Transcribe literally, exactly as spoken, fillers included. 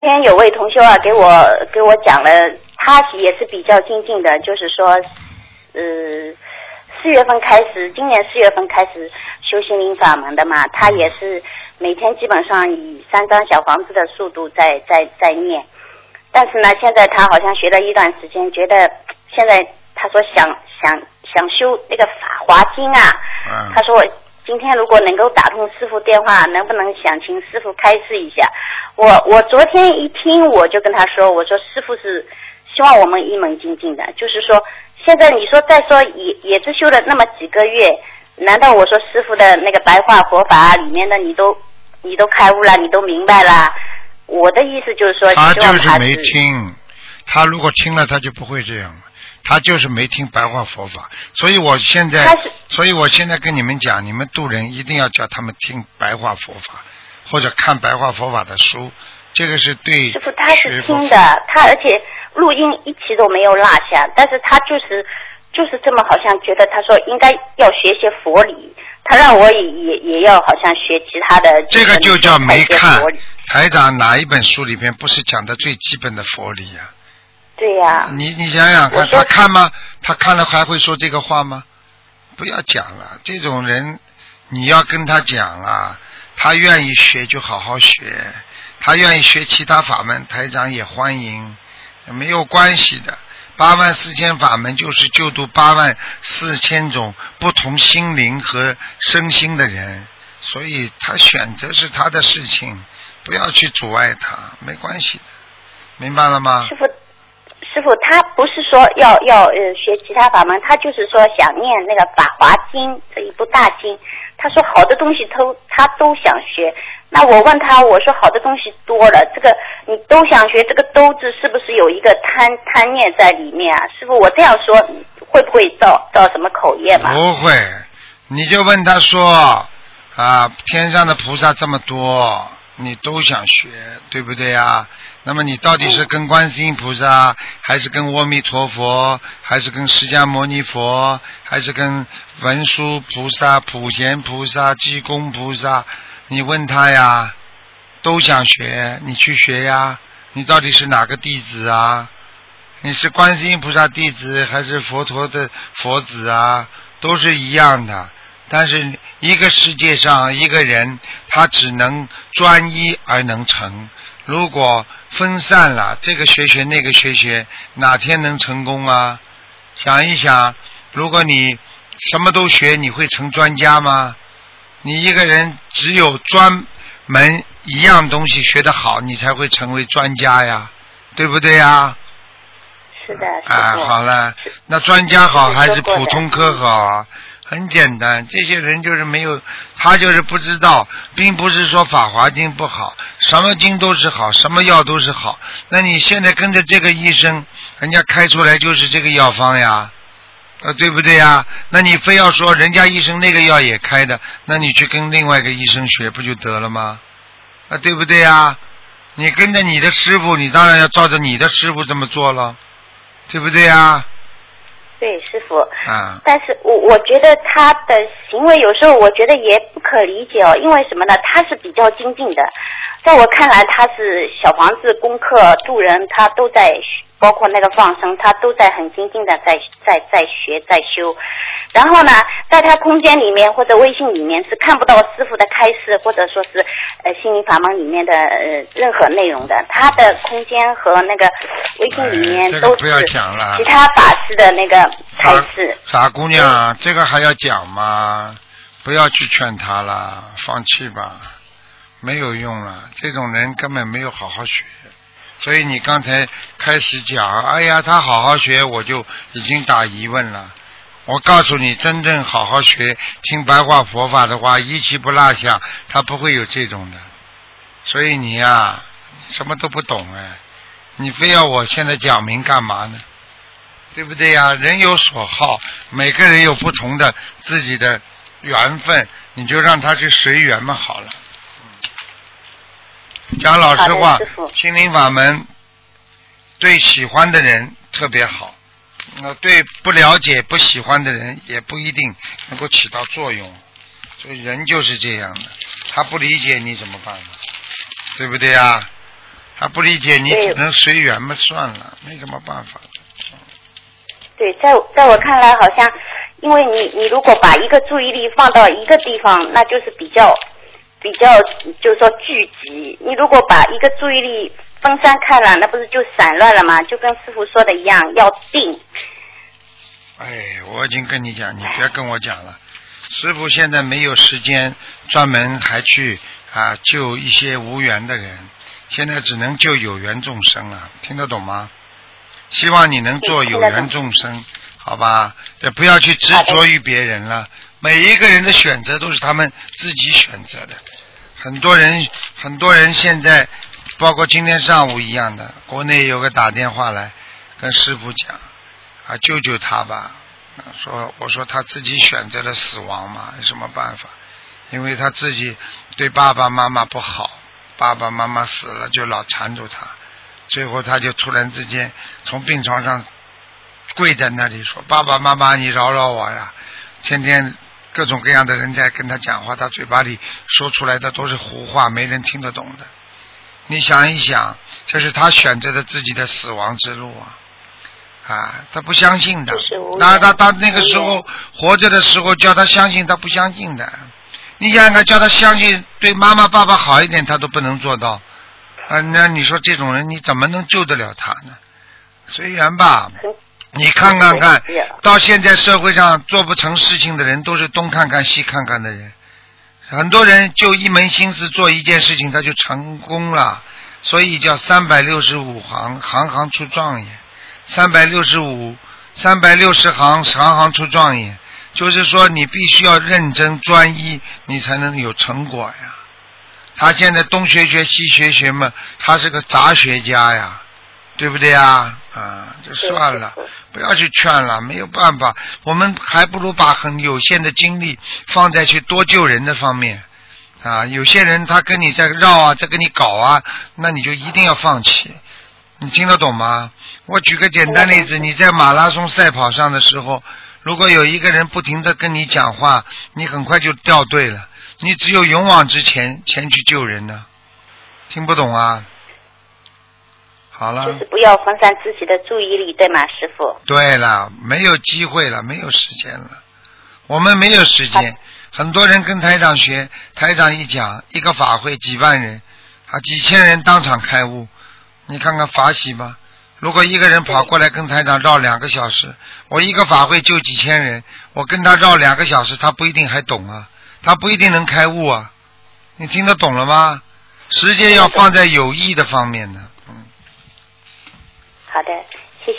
今天有位同修啊，给我给我讲了，他也是比较精进的，就是说，呃，四月份开始，今年四月份开始修心灵法门的嘛，他也是每天基本上以三张小房子的速度在在在念，但是呢，现在他好像学了一段时间，觉得现在他说想想想修那个法华经啊， 嗯、 他说今天如果能够打通师傅电话，能不能想请师傅开示一下？我我昨天一听，我就跟他说，我说师傅是希望我们一门精进的，就是说现在你说再说也也是修了那么几个月，难道我说师傅的那个白话佛法里面的你都你都开悟了，你都明白了？我的意思就是说， 他就是没听，他如果听了他就不会这样了。他就是没听白话佛法，所以我现在，所以我现在跟你们讲，你们渡人一定要叫他们听白话佛法，或者看白话佛法的书，这个是对。 师傅他是听的，他而且录音一期都没有落下，但是他就是就是这么好像觉得，他说应该要学些佛理，他让我也也也要好像学其他的。 这个就叫没看。台长哪一本书里边不是讲的最基本的佛理呀、啊？ 对呀、啊， 你你想想看，他看吗？他看了还会说这个话吗？不要讲了，这种人你要跟他讲啊，他愿意学就好好学，他愿意学其他法门，台长也欢迎，没有关系的。八万四千法门就是救度八万四千种不同心灵和身心的人，所以他选择是他的事情，不要去阻碍他，没关系的，明白了吗？ 师父。师傅，他不是说要要呃学其他法门，他就是说想念那个《法华经》这一部大经。他说好的东西都他都想学。那我问他，我说好的东西多了，这个你都想学，这个“都”字是不是有一个贪贪念在里面啊？师傅，我这样说会不会造造什么口业嘛？ 不会，你就问他说啊，天上的菩萨这么多，你都想学，对不对呀？那么你到底是跟观世音菩萨，还是跟阿弥陀佛，还是跟释迦牟尼佛，还是跟文殊菩萨、普贤菩萨、济公菩萨？你问他呀，都想学，你去学呀。你到底是哪个弟子啊？你是观世音菩萨弟子，还是佛陀的佛子啊？都是一样的。但是一个世界上一个人，他只能专一而能成。如果分散了，这个学学那个学学，哪天能成功啊？想一想，如果你什么都学，你会成专家吗？你一个人只有专门一样东西学得好，你才会成为专家呀，对不对呀？ 是的，是的。啊，好了，那专家好还是普通科好啊？很简单，这些人就是没有，他就是不知道，并不是说法华经不好，什么经都是好，什么药都是好。那你现在跟着这个医生，人家开出来就是这个药方呀，呃，对不对呀？那你非要说人家医生那个药也开的，那你去跟另外一个医生学不就得了吗？啊，对不对呀？你跟着你的师傅，你当然要照着你的师傅这么做了，对不对呀？ 对，师傅。 啊。 但是我我觉得他的行为有时候我觉得也不可理解哦，因为什么呢？他是比较精进的，在我看来他是小房子功课渡人，他都在，包括那个放生，他都在很精进的在在在学在修。然后呢，在他空间里面或者微信里面是看不到师傅的开示，或者说是呃心灵法门里面的呃任何内容的。他的空间和那个微信里面都是其他法师的那个开示。 傻姑娘，这个还要讲吗？不要去劝他了，放弃吧，没有用了。这种人根本没有好好学。所以你刚才开始讲，哎呀，他好好学，我就已经打疑问了。我告诉你，真正好好学听白话佛法的话，一期不落下，他不会有这种的。所以你呀、啊，什么都不懂哎，你非要我现在讲明干嘛呢？对不对呀？人有所好，每个人有不同的自己的缘分，你就让他去随缘嘛，好了。讲老实话，心灵法门对喜欢的人特别好，呃，对不了解不喜欢的人也不一定能够起到作用。所以人就是这样的，他不理解你怎么办呢？对不对呀？ 他不理解，你只能随缘嘛，算了，没什么办法。 对，在在我看来，好像因为你你如果把一个注意力放到一个地方，那就是比较比较就是说聚集。你如果把一个注意力分散开了，那不是就散乱了吗？就跟师父说的一样，要定。 哎，我已经跟你讲，你别跟我讲了。师父现在没有时间专门还去啊救一些无缘的人，现在只能救有缘众生了，听得懂吗？希望你能做有缘众生，好吧？也不要去执着于别人了。每一个人的选择都是他们自己选择的。很多人，很多人现在，包括今天上午一样的，国内有个打电话来跟师父讲，啊，救救他吧。说，我说他自己选择了死亡嘛，有什么办法？因为他自己对爸爸妈妈不好，爸爸妈妈死了就老缠住他。最后他就突然之间从病床上跪在那里说，爸爸妈妈你饶饶我呀。天天各种各样的人在跟他讲话，他嘴巴里说出来的都是胡话，没人听得懂的。你想一想，这是他选择的自己的死亡之路啊！啊，他不相信的。那他他那个时候活着的时候叫他相信，他不相信的。你想想看，叫他相信对妈妈爸爸好一点，他都不能做到。啊，那你说这种人你怎么能救得了他呢？随缘吧，你看看看，到现在社会上做不成事情的人都是东看看西看看的人，很多人就一门心思做一件事情他就成功了，所以叫三百六十五行，行行出状元。三百六十五，三百六十行，行行出状元，就是说你必须要认真专一，你才能有成果呀。他现在东学学西学学嘛，他是个杂学家呀，对不对呀？啊，就算了，不要去劝了，没有办法，我们还不如把很有限的精力放在去多救人的方面啊。有些人他跟你在绕啊，在跟你搞啊，那你就一定要放弃。你听得懂吗？我举个简单例子，你在马拉松赛跑上的时候，如果有一个人不停地跟你讲话，你很快就掉队了。你只有勇往直前，前去救人呢。听不懂啊？好了。 就是不要分散自己的注意力，对吗，师父？ 对了，没有机会了，没有时间了。我们没有时间。很多人跟台长学，台长一讲，一个法会几万人，啊，几千人当场开悟。你看看法喜吧，如果一个人跑过来跟台长绕两个小时，我一个法会就几千人，我跟他绕两个小时，他不一定还懂啊，他不一定能开悟啊。你听得懂了吗？时间要放在有益的方面的。嗯。 好的。